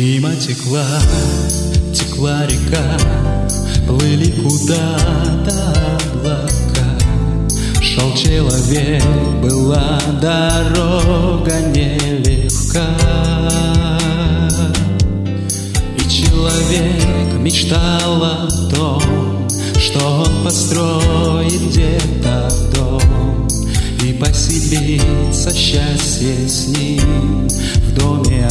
Мимо текла река, плыли куда-то облака. Шел человек, была дорога нелегка. И человек мечтал о том, что он построит где-то дом и поселится счастье с ним в доме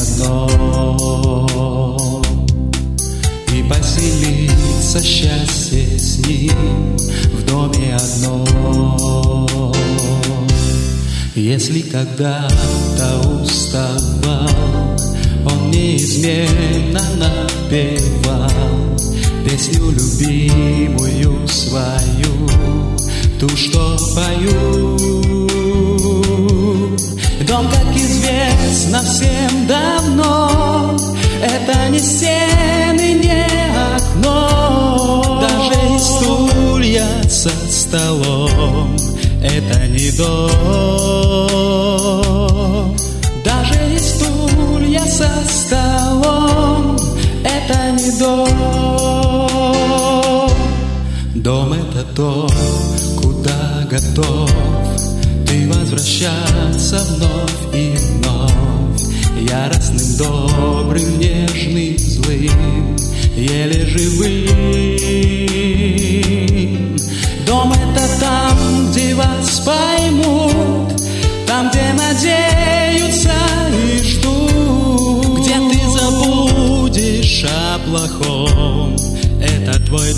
одном. И поселится счастье с ним в доме одном. Если когда-то уставал, он неизменно напевал песню любимую свою, ту, что пою. Дом, как известно всем давно, это не стены, не окно. Даже и стулья со столом, это не дом. Даже и стулья со столом, это не дом. Дом — это то, куда готов ты возвращаться вновь и вновь, яростным, добрым, нежным, злым, еле живым. Дом — это там, где вас поймут, там, где надеются и ждут, где ты забудешь о плохом, это твой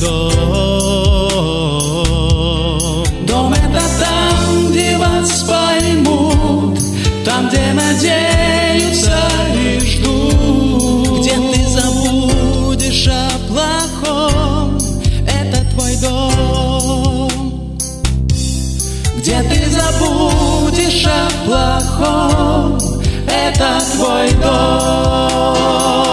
дом. Дом — это там, где вас поймут, там, где надеются и ждут, где ты забудешь о плохом, это твой дом. Где ты забудешь о плохом, это твой дом.